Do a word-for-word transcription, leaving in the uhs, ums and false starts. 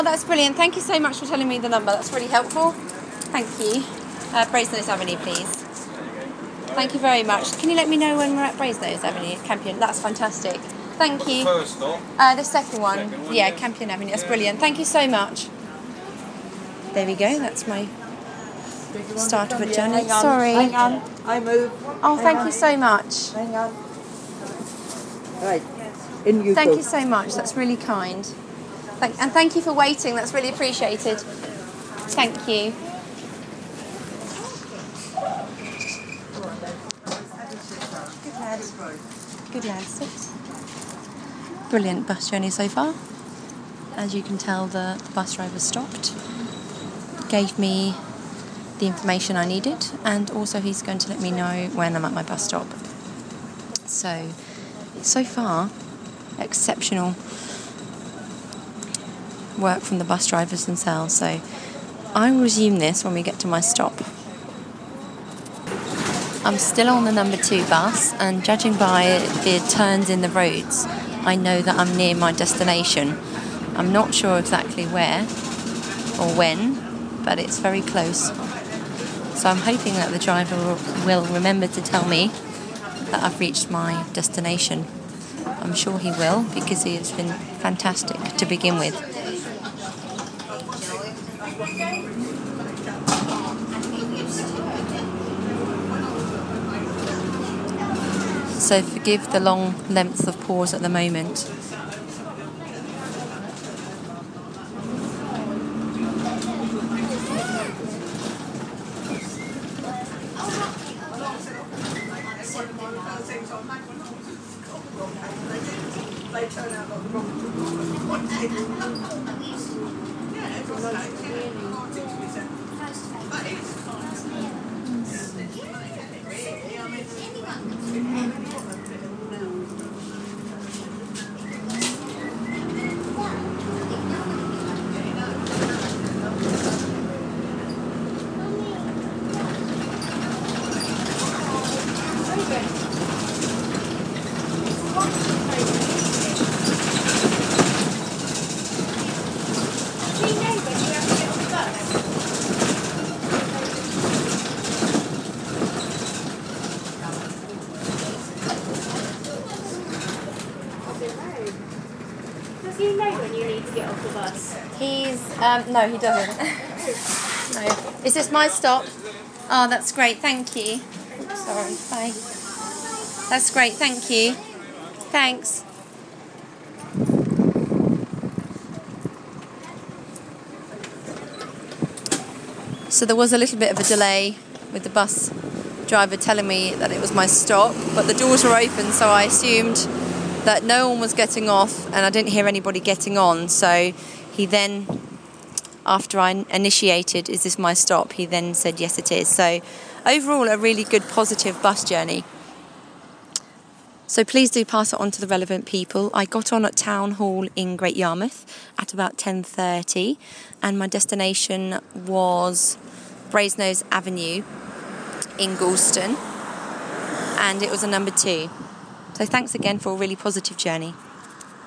Oh, that's brilliant. Thank you so much for telling me the number. That's really helpful. Thank you. Uh, Brasenose Avenue, please. Thank you very much. Can you let me know when we're at Brasenose Avenue, Campion? That's fantastic. Thank you. The first stop? Uh, the second one. Second one yeah, yeah. Campion Avenue. That's brilliant. Thank you so much. There we go. That's my start of a journey. Hang on, Sorry. Hang on. I move. Oh, Hang thank on. you so much. Hang on. Right. In you Thank go. you so much. That's really kind. Thank, and thank you for waiting. That's really appreciated. Thank you. Good lad. Good lad. Sit. Brilliant bus journey so far. As you can tell, the, the bus driver stopped, gave me the information I needed, and also he's going to let me know when I'm at my bus stop. So, so far, exceptional work from the bus drivers themselves. So I will resume this when we get to my stop. I'm still on the number two bus, and judging by the turns in the roads, I know that I'm near my destination. I'm not sure exactly where or when, but it's very close. So I'm hoping that the driver will remember to tell me that I've reached my destination. I'm sure he will, because he has been fantastic to begin with. So forgive the long length of pause at the moment. Does he know when you need to get off the bus? He's, um, no, he doesn't. No. Is this my stop? Oh, that's great, thank you. Oops, sorry, bye. That's great, thank you. Thanks. So there was a little bit of a delay with the bus driver telling me that it was my stop, but the doors were open, so I assumed that no one was getting off, and I didn't hear anybody getting on. So he then, after I initiated, is this my stop, he then said yes it is. So overall, a really good positive bus journey. So please do pass it on to the relevant people. I got on at Town Hall in Great Yarmouth at about ten thirty, and my destination was Brasenose Avenue in Galston, and it was a number two. So thanks again for a really positive journey.